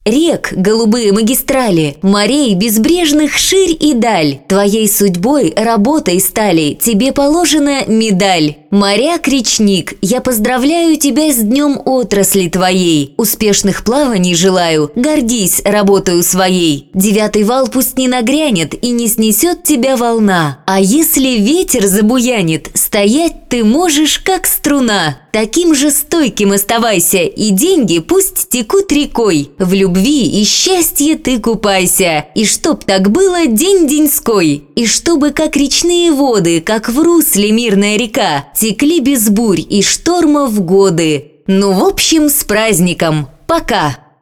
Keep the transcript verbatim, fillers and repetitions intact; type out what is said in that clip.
Рек голубые магистрали, морей безбрежных ширь и даль. Твоей судьбой, работой стали, тебе положена медаль. Моряк-речник, я поздравляю тебя с днем отрасли твоей. Успешных плаваний желаю, гордись работою своей. Девятый вал пусть не нагрянет и не снесет тебя волна. А если ветер забуянит, стоять ты можешь как струна. Таким же стойким оставайся, и деньги пусть текут рекой. В любви и счастье ты купайся, и чтоб так было день-деньской. И чтобы, как речные воды, как в русле мирная река, текли без бурь и штормов годы. Ну, в общем, с праздником! Пока!